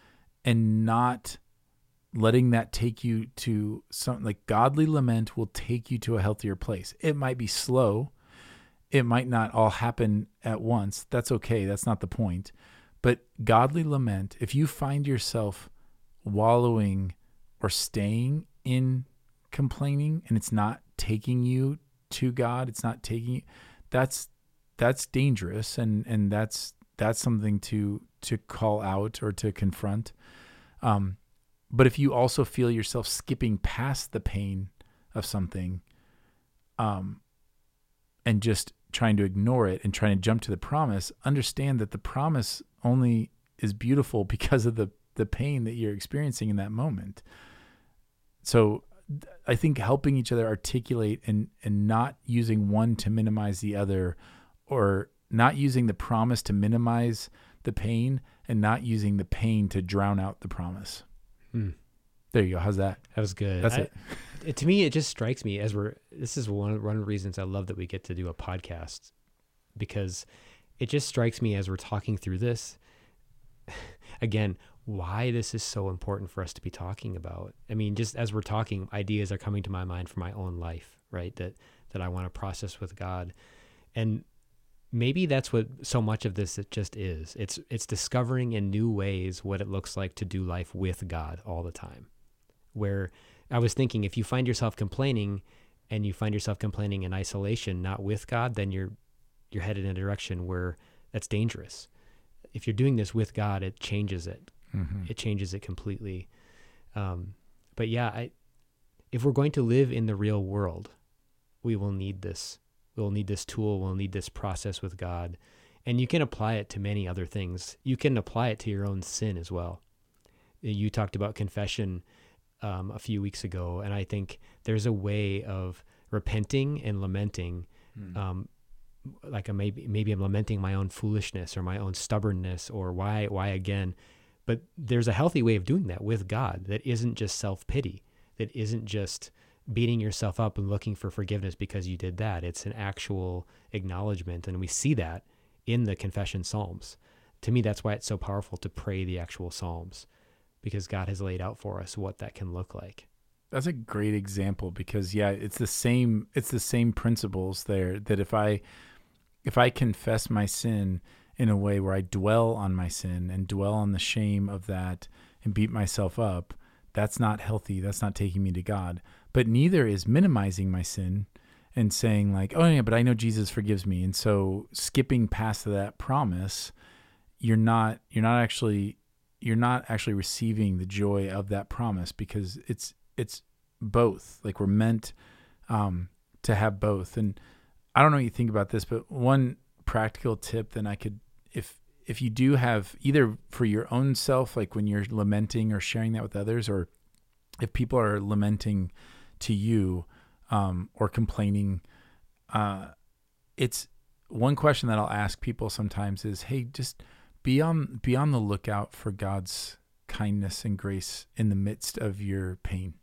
and not letting that take you to something like godly lament will take you to a healthier place. It might be slow. It might not all happen at once. That's okay. That's not the point. But godly lament, if you find yourself wallowing or staying in complaining and it's not taking you to God, it's not taking you, that's, that's dangerous. And, and that's, that's something to, to call out or to confront. Um, But if you also feel yourself skipping past the pain of something, um, and just trying to ignore it and trying to jump to the promise, understand that the promise only is beautiful because of the, the pain that you're experiencing in that moment. So I think helping each other articulate and, and not using one to minimize the other, or not using the promise to minimize the pain and not using the pain to drown out the promise. Hmm. There you go. How's that? That was good. That's I, it. it. To me, it just strikes me as we're, this is one, one of the reasons I love that we get to do a podcast, because it just strikes me as we're talking through this, again, why this is so important for us to be talking about. I mean, just as we're talking, ideas are coming to my mind for my own life, right? That, that I want to process with God. And maybe that's what so much of this it just is. It's it's discovering in new ways what it looks like to do life with God all the time. Where I was thinking, if you find yourself complaining and you find yourself complaining in isolation, not with God, then you're you're headed in a direction where that's dangerous. If you're doing this with God, it changes it. Mm-hmm. It changes it completely. Um, but yeah, I, if we're going to live in the real world, we will need this. We'll need this tool. We'll need this process with God. And you can apply it to many other things. You can apply it to your own sin as well. You talked about confession um, a few weeks ago, and I think there's a way of repenting and lamenting. Mm. Um, like a maybe maybe I'm lamenting my own foolishness or my own stubbornness or why why again. But there's a healthy way of doing that with God that isn't just self-pity, that isn't just beating yourself up and looking for forgiveness because you did that. It's an actual acknowledgement, and we see that in the confession Psalms. To me, that's why it's so powerful to pray the actual Psalms, because God has laid out for us what that can look like. That's a great example, because yeah, it's the same it's the same principles there, that if I if I confess my sin in a way where I dwell on my sin and dwell on the shame of that and beat myself up, that's not healthy. That's not taking me to God. But neither is minimizing my sin and saying like, oh yeah, but I know Jesus forgives me. And so skipping past that promise, you're not, you're not actually, you're not actually receiving the joy of that promise, because it's it's both. Like we're meant um, to have both. And I don't know what you think about this, but one practical tip then I could, if if you do have, either for your own self, like when you're lamenting or sharing that with others, or if people are lamenting to you um, or complaining, uh, it's one question that I'll ask people sometimes is, hey, just be on, be on the lookout for God's kindness and grace in the midst of your pain.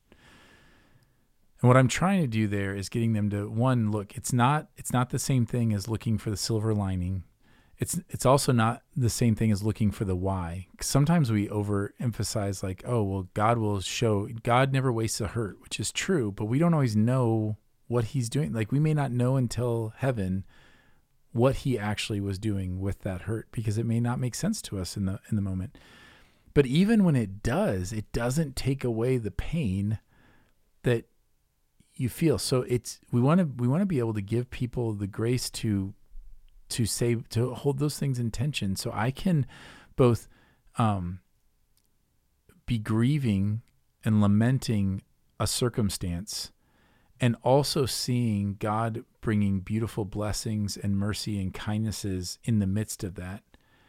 And what I'm trying to do there is getting them to, one, look, it's not, it's not the same thing as looking for the silver lining. It's it's also not the same thing as looking for the why. Sometimes we overemphasize like, oh, well, God will show, God never wastes a hurt, which is true, but we don't always know what he's doing. Like we may not know until heaven what he actually was doing with that hurt, because it may not make sense to us in the in the moment. But even when it does, it doesn't take away the pain that you feel. So it's, we want to we want to be able to give people the grace to to say, to hold those things in tension. So I can both um, be grieving and lamenting a circumstance, and also seeing God bringing beautiful blessings and mercy and kindnesses in the midst of that.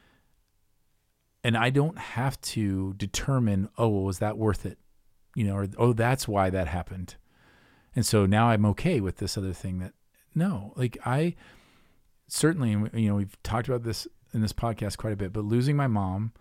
And I don't have to determine, oh, well, was that worth it? You know, or, oh, that's why that happened. And so now I'm okay with this other thing. That, no, like I, certainly, you know, we've talked about this in this podcast quite a bit, but losing my mom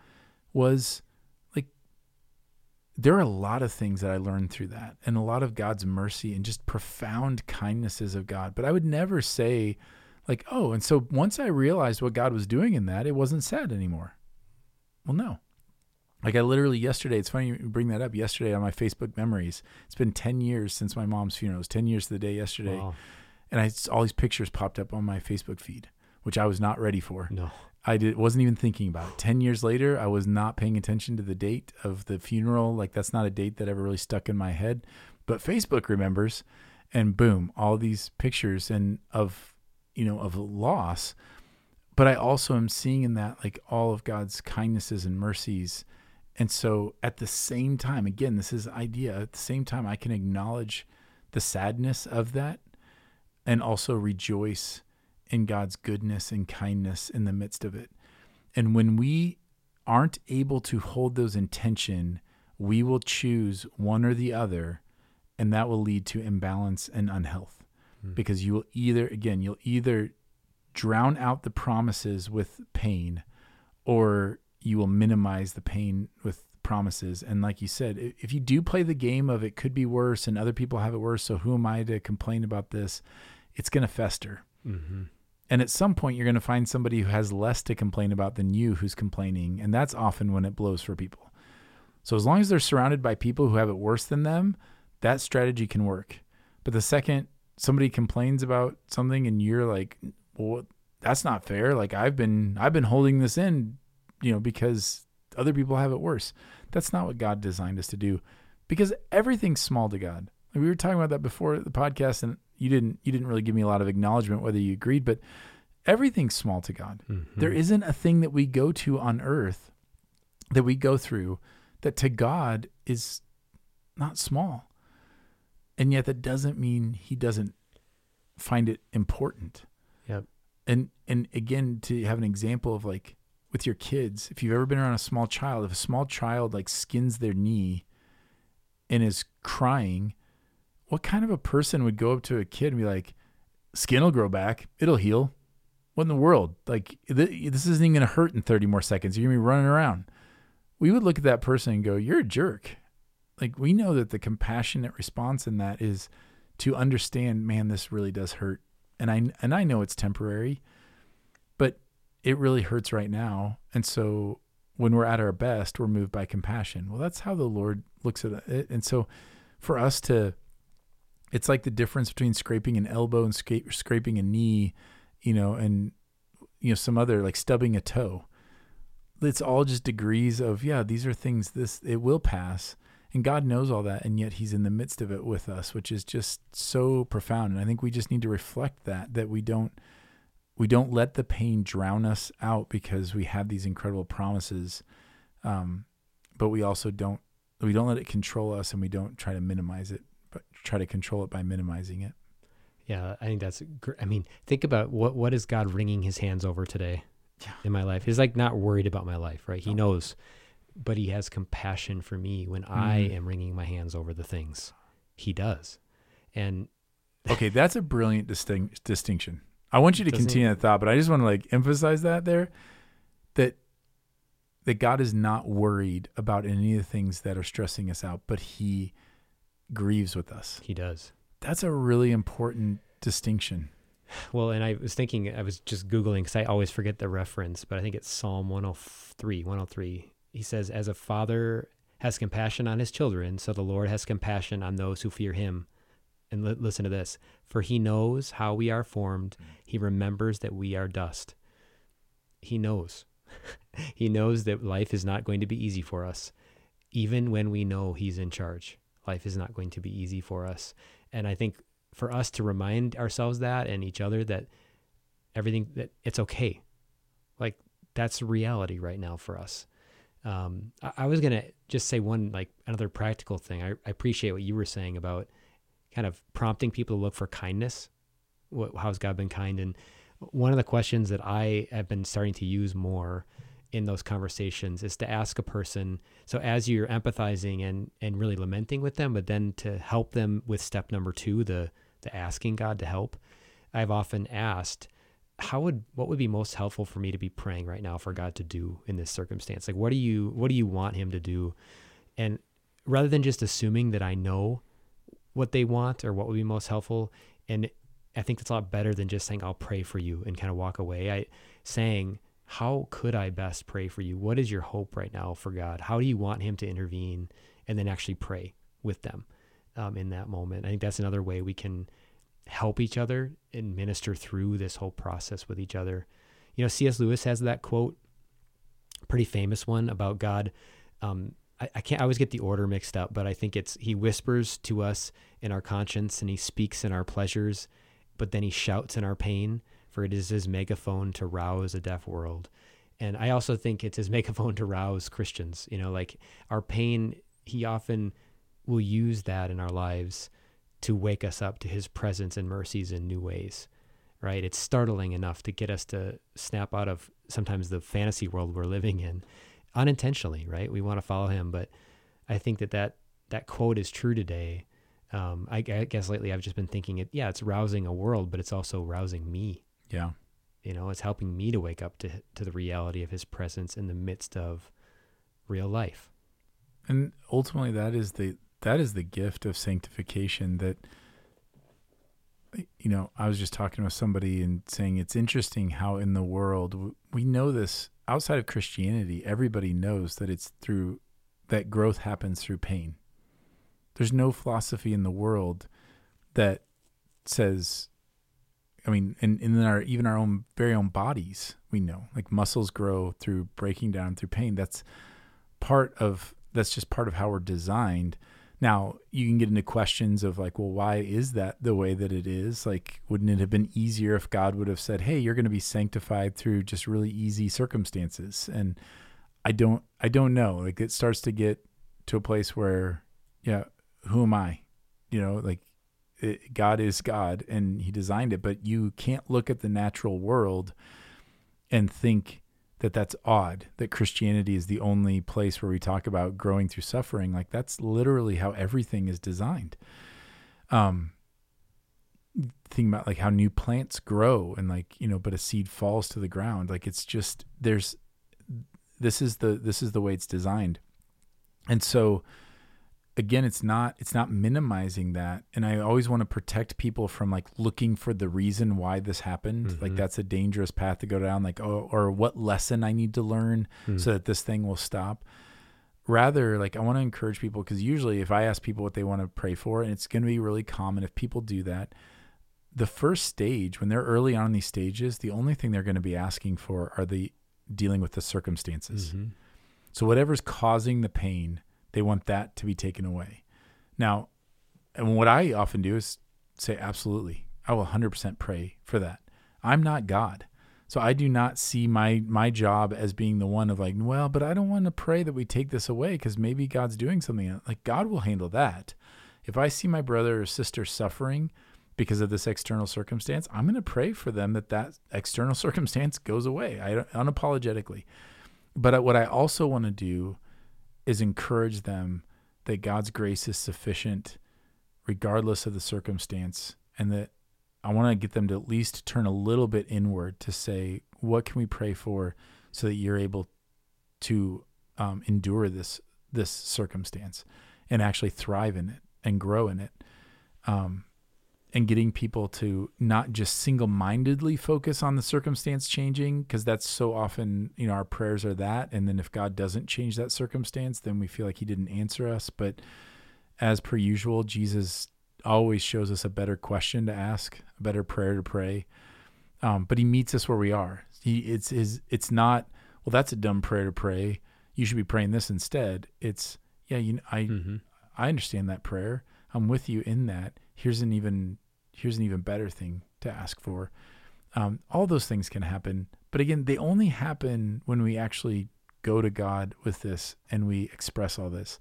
was like, there are a lot of things that I learned through that, and a lot of God's mercy and just profound kindnesses of God. But I would never say like, oh, and so once I realized what God was doing in that, it wasn't sad anymore. Well, no. Like I literally yesterday, it's funny you bring that up, yesterday on my Facebook memories, it's been ten years since my mom's funeral. It was ten years to the day yesterday. Wow. And I, all these pictures popped up on my Facebook feed, which I was not ready for. No. I did, wasn't even thinking about it. Ten years later, I was not paying attention to the date of the funeral. Like that's not a date that ever really stuck in my head. But Facebook remembers, and boom, all these pictures and of, you know, of loss. But I also am seeing in that like all of God's kindnesses and mercies. And so at the same time, again, this is the idea, at the same time, I can acknowledge the sadness of that, and also rejoice in God's goodness and kindness in the midst of it. And when we aren't able to hold those in tension, we will choose one or the other, and that will lead to imbalance and unhealth. Mm. Because you will either, again, you'll either drown out the promises with pain, or you will minimize the pain with promises. And like you said, if you do play the game of it could be worse and other people have it worse, so who am I to complain about this? It's going to fester. Mm-hmm. And at some point you're going to find somebody who has less to complain about than you who's complaining. And that's often when it blows for people. So as long as they're surrounded by people who have it worse than them, that strategy can work. But the second somebody complains about something and you're like, well, that's not fair. Like I've been, I've been holding this in, you know, because other people have it worse. That's not what God designed us to do, because everything's small to God. Like we were talking about that before the podcast, and you didn't, you didn't really give me a lot of acknowledgement whether you agreed, but everything's small to God. Mm-hmm. There isn't a thing that we go to on earth that we go through that to God is not small. And yet that doesn't mean he doesn't find it important. Yep. And, and again, to have an example of like, with your kids, if you've ever been around a small child, if a small child like skins their knee and is crying, what kind of a person would go up to a kid and be like, skin will grow back, it'll heal? What in the world? Like th- this isn't even going to hurt in thirty more seconds. You're going to be running around. We would look at that person and go, you're a jerk. Like we know that the compassionate response in that is to understand, man, this really does hurt. And I, and I know it's temporary, but it really hurts right now. And so when we're at our best, we're moved by compassion. Well, that's how the Lord looks at it. And so for us to, it's like the difference between scraping an elbow and sca- scraping a knee, you know, and, you know, some other like stubbing a toe. It's all just degrees of, yeah, these are things, this, it will pass. And God knows all that. And yet he's in the midst of it with us, which is just so profound. And I think we just need to reflect that, that we don't, We don't let the pain drown us out because we have these incredible promises. Um, but we also don't, we don't let it control us, and we don't try to minimize it, but try to control it by minimizing it. Yeah, I think that's, gr- I mean, think about what, what is God wringing his hands over today Yeah. in my life? He's like not worried about my life, right? He No. knows, but he has compassion for me when I Mhm. am wringing my hands over the things he does. And Okay, that's a brilliant distinct, distinction. I want you to Doesn't- continue that thought, but I just want to like emphasize that there, that that God is not worried about any of the things that are stressing us out, but he grieves with us. he does. That's a really important distinction. Well, and I was thinking, I was just Googling because I always forget the reference, but I think it's Psalm one oh three, one oh three. He says, as a father has compassion on his children, so the Lord has compassion on those who fear him. And li- listen to this, for he knows how we are formed. He remembers that we are dust. He knows. He knows that life is not going to be easy for us. Even when we know he's in charge, life is not going to be easy for us. And I think for us to remind ourselves that and each other that everything, that it's okay. Like that's reality right now for us. Um, I, I was going to just say one, like another practical thing. I, I appreciate what you were saying about kind of prompting people to look for kindness. What, how's God been kind? And one of the questions that I have been starting to use more in those conversations is to ask a person, so as you're empathizing and, and really lamenting with them, but then to help them with step number two, the, the asking God to help, I've often asked, how would, what would be most helpful for me to be praying right now for God to do in this circumstance? Like, what do you, what do you want him to do? And rather than just assuming that I know what they want or what would be most helpful, and I think that's a lot better than just saying, I'll pray for you and kind of walk away. I saying, how could I best pray for you? What is your hope right now for God? How do you want him to intervene? And then actually pray with them um, in that moment. I think that's another way we can help each other and minister through this whole process with each other. You know, C S Lewis has that quote, pretty famous one about God. Um, I, I can't I always get the order mixed up, but I think it's, he whispers to us in our conscience and he speaks in our pleasures, but then he shouts in our pain, for it is his megaphone to rouse a deaf world. And I also think it's his megaphone to rouse Christians. You know, like our pain, he often will use that in our lives to wake us up to his presence and mercies in new ways, right? It's startling enough to get us to snap out of sometimes the fantasy world we're living in unintentionally, right? We want to follow him, but I think that that, that quote is true today. Um, I, I guess lately I've just been thinking it, yeah, it's rousing a world, but it's also rousing me. Yeah. You know, it's helping me to wake up to to the reality of his presence in the midst of real life. And ultimately that is the, that is the gift of sanctification that, you know, I was just talking with somebody and saying, it's interesting how in the world, we know this outside of Christianity, everybody knows that it's through, that growth happens through pain. There's no philosophy in the world that says, I mean, in, in our, even our own very own bodies, we know like muscles grow through breaking down through pain. That's part of, that's just part of how we're designed. Now you can get into questions of like, well, why is that the way that it is? Like, wouldn't it have been easier if God would have said, hey, you're going to be sanctified through just really easy circumstances? And I don't, I don't know. Like it starts to get to a place where, yeah, who am I? You know, like it, God is God and he designed it, but you can't look at the natural world and think that that's odd, that Christianity is the only place where we talk about growing through suffering. Like that's literally how everything is designed. Um, think about like how new plants grow and like, you know, but a seed falls to the ground. Like it's just, there's, this is the, this is the way it's designed. And so again, it's not, it's not minimizing that. And I always want to protect people from like looking for the reason why this happened. Mm-hmm. Like that's a dangerous path to go down, like, oh, or what lesson I need to learn mm-hmm. so that this thing will stop. Rather, like I want to encourage people, because usually if I ask people what they want to pray for, and it's going to be really common if people do that, the first stage, when they're early on in these stages, the only thing they're going to be asking for are the dealing with the circumstances. Mm-hmm. So whatever's causing the pain, they want that to be taken away. Now, and what I often do is say, absolutely, I will one hundred percent pray for that. I'm not God. So I do not see my my job as being the one of like, well, but I don't want to pray that we take this away because maybe God's doing something. Like, God will handle that. If I see my brother or sister suffering because of this external circumstance, I'm going to pray for them that that external circumstance goes away, I don't, unapologetically. But what I also want to do is encourage them that God's grace is sufficient regardless of the circumstance, and that I want to get them to at least turn a little bit inward to say, what can we pray for so that you're able to um, endure this this circumstance and actually thrive in it and grow in it. Um, and getting people to not just single-mindedly focus on the circumstance changing, because that's so often, you know, our prayers are that. And then if God doesn't change that circumstance, then we feel like he didn't answer us. But as per usual, Jesus always shows us a better question to ask, a better prayer to pray. Um, but he meets us where we are. He, it's, is, it's not, well, that's a dumb prayer to pray. You should be praying this instead. It's, yeah, you know, I, mm-hmm. I understand that prayer. I'm with you in that. Here's an even, here's an even better thing to ask for. Um, all those things can happen, but again, they only happen when we actually go to God with this and we express all this.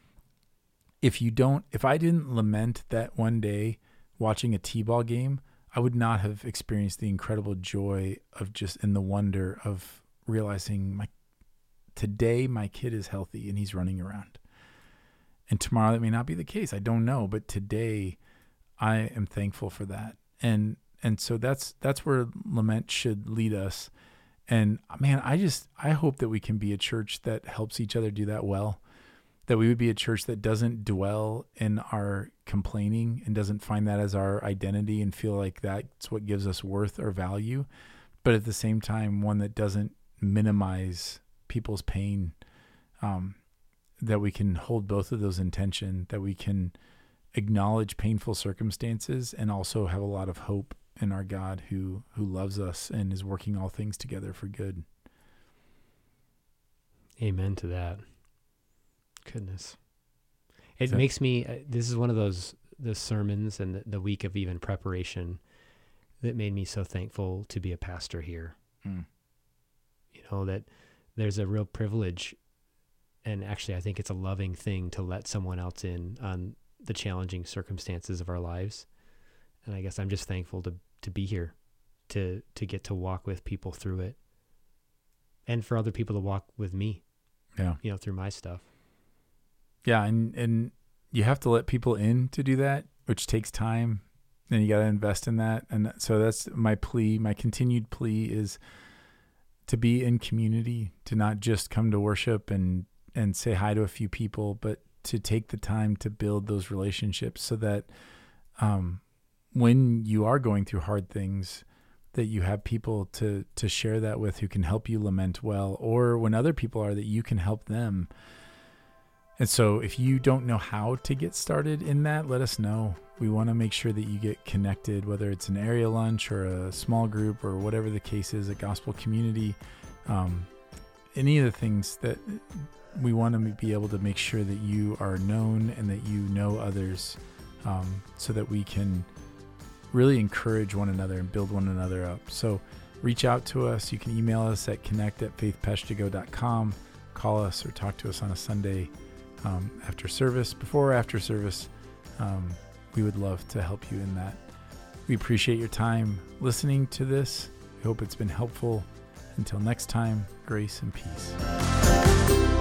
If you don't, if I didn't lament that one day watching a T-ball game, I would not have experienced the incredible joy of just in the wonder of realizing my today my kid is healthy and he's running around. And tomorrow that may not be the case. I don't know, but today I am thankful for that. And and so that's that's where lament should lead us. And man, I just I hope that we can be a church that helps each other do that well. That we would be a church that doesn't dwell in our complaining and doesn't find that as our identity and feel like that's what gives us worth or value, but at the same time, one that doesn't minimize people's pain, um, that we can hold both of those in tension, that we can acknowledge painful circumstances and also have a lot of hope in our God who, who loves us and is working all things together for good. Amen to that. Goodness. It that, makes me, uh, this is one of those, the sermons and the, the week of even preparation that made me so thankful to be a pastor here. Mm. You know, that there's a real privilege, and actually I think it's a loving thing to let someone else in on the challenging circumstances of our lives. And I guess I'm just thankful to, to be here, to, to get to walk with people through it, and for other people to walk with me, yeah, you know, through my stuff. Yeah. And, and you have to let people in to do that, which takes time, and you got to invest in that. And so that's my plea. My continued plea is to be in community, to not just come to worship and, and say hi to a few people, but to take the time to build those relationships so that um, when you are going through hard things, that you have people to, to share that with who can help you lament well, or when other people are, that you can help them. And so if you don't know how to get started in that, let us know. We want to make sure that you get connected, whether it's an area lunch or a small group or whatever the case is, a gospel community, um, any of the things that we want to be able to make sure that you are known and that you know others, um, so that we can really encourage one another and build one another up. So reach out to us. You can email us at connect at faith peshtigo dot com, call us or talk to us on a Sunday um, after service, before or after service. Um, we would love to help you in that. We appreciate your time listening to this. We hope it's been helpful. Until next time, grace and peace.